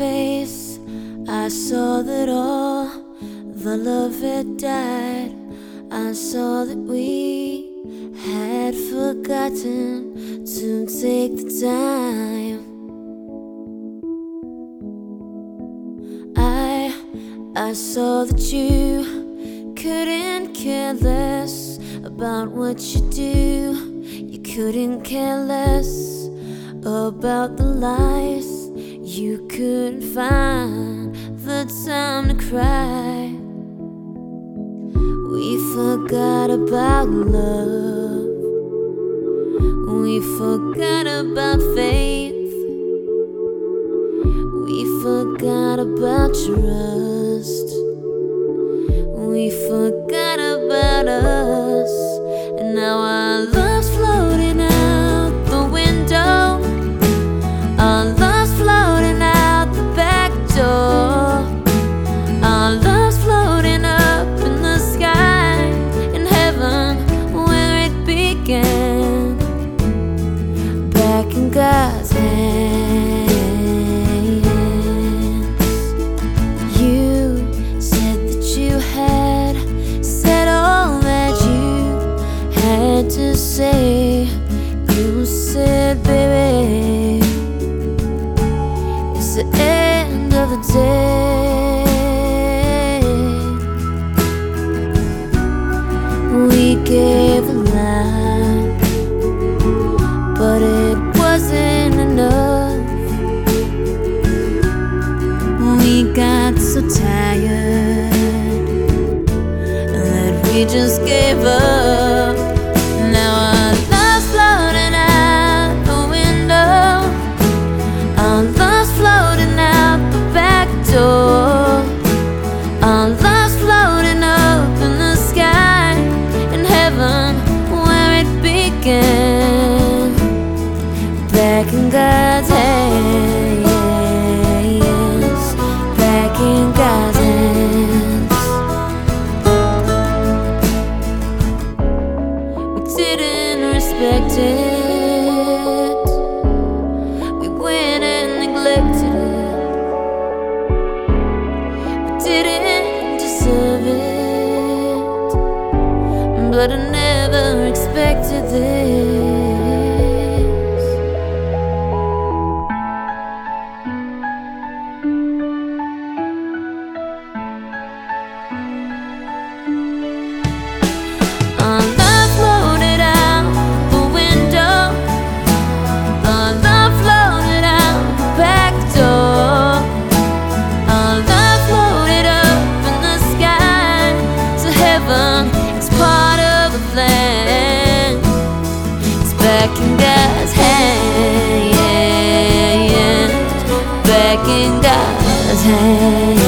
face, I saw that all the love had died. I saw that we had forgotten to take the time. I saw that you couldn't care less about what you do. You couldn't care less about the lies. You couldn't find the time to cry. We forgot about love. We forgot about faith. We forgot about trust. We forgot about us. And now our love's floating out the window. Our love's floating out the back door. Our love's floating up in the sky, in heaven where it began, back in God's hands. You said that you had said all that you had to say. You said, baby, it's the end of the day. We gave a lot, but it wasn't enough. We got so tired that we just gave up. Now our love's floating out the window. Our love's floating out the back door. Our love's floating up in the sky, in heaven where it began, back in God's hands, back in God's hands. We didn't respect it. We went and neglected it. We didn't deserve it, but I never expected this. Our love floated out the window. Our love floated out the back door. Our love floated up in the sky to heaven. It's part of the plan. It's back in God's hands, back in God's hands.